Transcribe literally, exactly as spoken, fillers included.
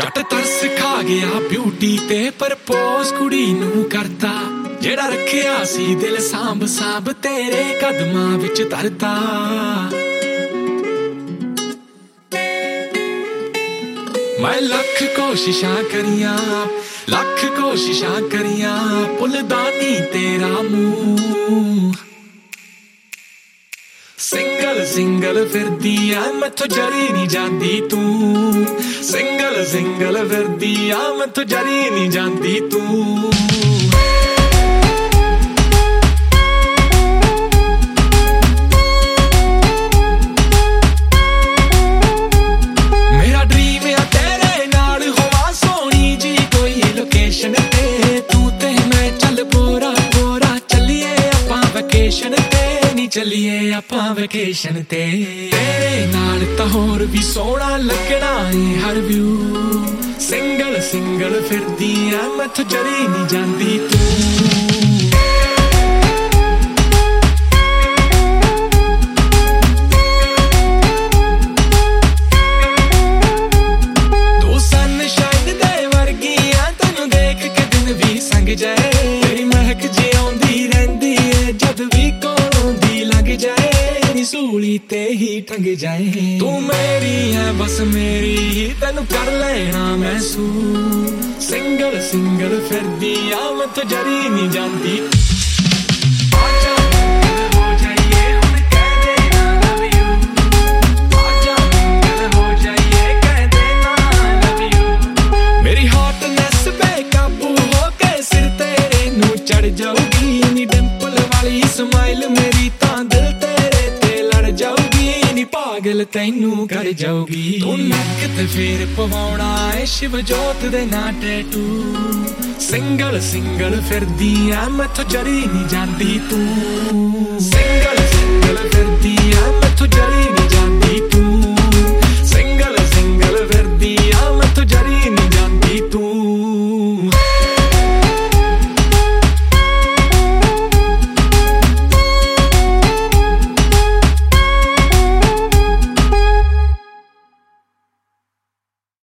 जट तरस खा गया ब्यूटी ते परपोज कुड़ी नू करता जेड़ा रखिया सी दिल सांभ सांभ तेरे कदमां विच धरदा मैं लख कोशिशां करियां लख कोशिशां करियां भुलदा नी तेरा मूंह सिंगल सिंगल फिरदी आ मैथों जरी नी जांदी तू सिंगल सिंगल फिरदी आ मैथों जरी नी जांदी तू मेरा ड्रीम आ तेरे नाल होवा सोहनी जी कोई लोकेशन ते तू ते मैं चल पोरा पोरा चलिए आपां वैकेशन ते चलिए आपां वैकेशन ते तेरे नाल तां होर भी सोहना लगना है हर व्यू सिंगल सिंगल फिरदी आ मैथों जरी नी जांदी तू तू सनशाइन दे वर्गी आ तैनूं देख के दिन भी संग जाए तेरी महक जी आउंदी रहिंदी है जद भी जाए सूली ते ही टंग जाए तू मेरी है बस मेरी ही तेनू कर लेना महसूस सिंगल सिंगल फिरदी आ मैथों जरी नी जांदी मेरी हॉटनेस बेकाबू होके सिर तेरे नू चढ़ जाऊगी नी डिंपल वाली स्माइल मेरी तां दिल तेरे ते लड़ जाऊगी नी पागल तैनू कर जाऊगी तू नक ते फेर पवाउणा है शिव जोत दे ना टैटू सिंगल सिंगल फिरदी आ मैथों जरी नी जांदी तू सिंगल सिंगल फिरदी